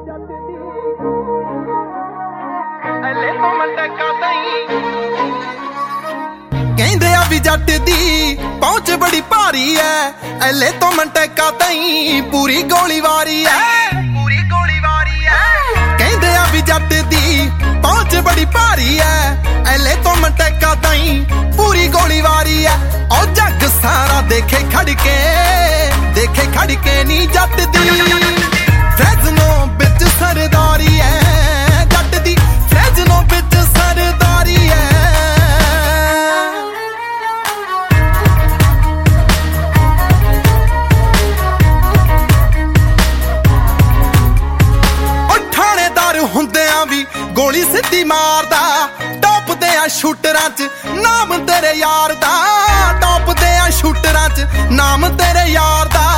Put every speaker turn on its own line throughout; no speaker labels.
ਕਹਿੰਦੇ ਆ ਵੀ ਜੱਟ ਦੀ ਪਹੁੰਚ ਬੜੀ ਭਾਰੀ ਐ, ਐਲੇ ਤੋਂ ਮੰਟਕਾ ਤਾਈਂ ਪੂਰੀ ਗੋਲੀਬਾਰੀ ਐ, ਪੂਰੀ ਗੋਲੀਬਾਰੀ ਐ। ਕਹਿੰਦੇ ਆ ਵੀ ਜੱਟ ਦੀ ਪਹੁੰਚ ਬੜੀ ਭਾਰੀ ਐ, ਐਲੇ ਤੋਂ ਮੰਟਕਾ ਤਾਈਂ ਪੂਰੀ ਗੋਲੀਬਾਰੀ ਐ। ਉਹ ਜੱਗ ਸਾਰਾ ਦੇਖੇ ਖੜ ਕੇ ਨੀ ਜੱਟ ਦੀ ਫੈਜ਼ਨੋਂ ਵਿੱਚ ਸਰਦਾਰੀ ਐ, ਜੱਟ ਦੀ ਫੈਜ਼ਨੋਂ ਵਿੱਚ ਸਰਦਾਰੀ ਐ। ਹੁੰਦਿਆਂ ਵੀ ਗੋਲੀ ਸਿੱਧੀ ਮਾਰਦਾ, ਟੋਪਦੇ ਆ ਸ਼ੂਟਰਾਂ 'ਚ ਨਾਮ ਤੇਰੇ ਯਾਰ ਦਾ, ਟੋਪਦੇ ਆ ਸ਼ੂਟਰਾਂ 'ਚ ਨਾਮ ਤੇਰੇ ਯਾਰ ਦਾ।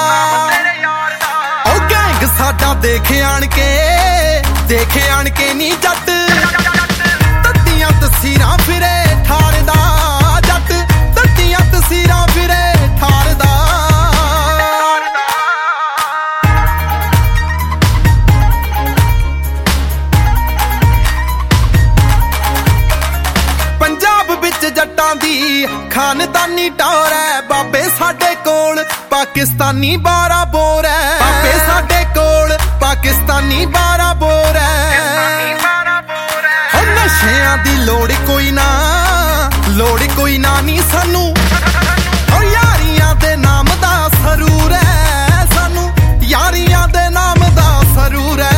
ਉਹ ਗੈਂਗ ਸਾਡਾ ਦੇਖ ਆਣ ਕੇ ਨੀ ਜੱਟ ਤੱਤੀਆਂ ਤਸੀਰਾਂ ਫਿਰੇ ਠਾਰਦਾ, ਜੱਟ ਤੱਤੀਆਂ ਤਸੀਰਾਂ ਫਿਰੇ ਠਾਰਦਾ। ਜੱਟਾਂ ਦੀ ਖਾਨਦਾਨੀ ਟੌਰ ਐ, ਬਾਬੇ ਸਾਡੇ ਕੋਲ ਪਾਕਿਸਤਾਨੀ 12 ਬੋਰ ਐ, ਬਾਬੇ ਸਾਡੇ ਕੋਲ ਪਾਕਿਸਤਾਨੀ 12 ਬੋਰ ਐ। ਹੋ ਨਸ਼ਿਆਂ ਦੀ ਲੋੜ ਕੋਈ ਨਾ ਨੀ ਸਾਨੂੰ, ਹੋ ਯਾਰੀਆਂ ਦੇ ਨਾਮ ਦਾ ਸਰੂਰ ਐ, ਸਾਨੂੰ ਯਾਰੀਆਂ ਦੇ ਨਾਮ ਦਾ ਸਰੂਰ ਐ।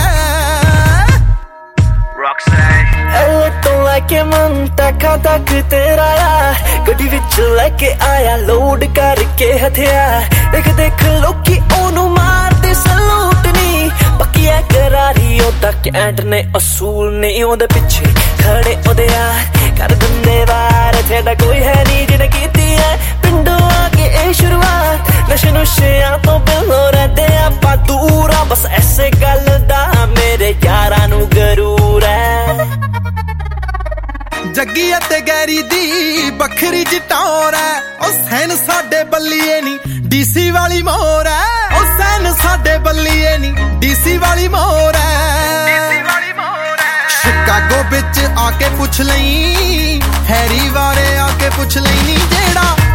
ਕੇ ਮੰਟਕਾ ਤੱਕ ਤੇਰਾ ਆ, ਗੱਡੀ ਵਿੱਚ ਲੈ ਕੇ ਆਇਆ ਲੋਡ ਕਰਕੇ ਹਥਿਆਰ। ਦੇਖ ਲੋਕੀ ਉਹਨੂੰ ਮਾਰਦੇ ਸਲੂਟ ਨੀ, ਪੱਕੀ ਐ ਕਰਾਰੀ ਉਹ ਤਾਂ ਕੈਂਟ ਨੇ ਅਸੂਲ ਨੇ, ਉਹਦੇ ਪਿੱਛੇ ਖੜੇ ਉਹਦੇ ਯਾਰ ਕਰ ਦਿੰਦੇ ਵਾਰ। ਥੇਡਾ ਕੋਈ ਹੈ ਨੀ ਜਿਹਨੇ ਕੀਤੀ ਐ ਪਿੰਡੋਂ ਆ ਕੇ ਇਹ ਸ਼ੁਰੂਆਤ, ਨਸ਼ਿਆਂ ਤੋਂ ਬਿਲੋਂ ਰਹਿੰਦੇ ਆਪਾਂ ਦੂਰ ਆ, ਬਸ ਐਸੇ ਗੱਲ ਦਾ ਮੇਰੇ ਯਾਰਾਂ ਨੂੰ ਗਰੂਰ ਐ।
ਜੱਗੀ ਅਤੇ ਗੈਰੀ ਦੀ ਵੱਖਰੀ ਜਟੌਰ ਐ, ਉਹ ਸੈਨ ਸਾਡੇ ਬੱਲੀਏ ਨੀ ਡੀਸੀ ਵਾਲੀ ਮੋਹਰ ਐ, ਉਹ ਸੈਨ ਸਾਡੇ ਬੱਲੀਏ ਨੀ ਡੀਸੀ ਵਾਲੀ ਮੋਹਰ ਐ। ਸ਼ਿਕਾਗੋ ਵਿੱਚ ਆ ਕੇ ਪੁੱਛ ਲਈ, ਹੈਰੀ ਬਾਰੇ ਆ ਕੇ ਪੁੱਛ ਲਈ ਨੀ ਜਿਹੜਾ